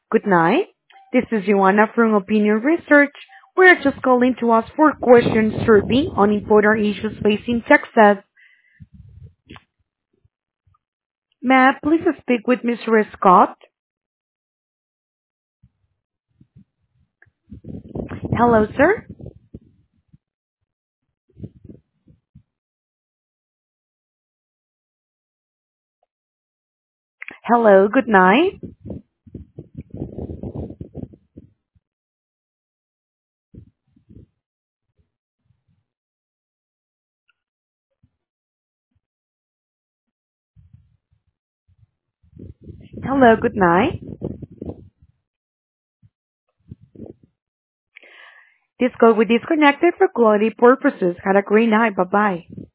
Good night. This is Joanna from Opinion Research. We're just calling to ask for questions survey on important issues facing Texas. May I please speak with Mr. Scott? Hello, sir. Hello, good night. Hello, good night. This call will be disconnected for quality purposes. Have a great night. Bye-bye.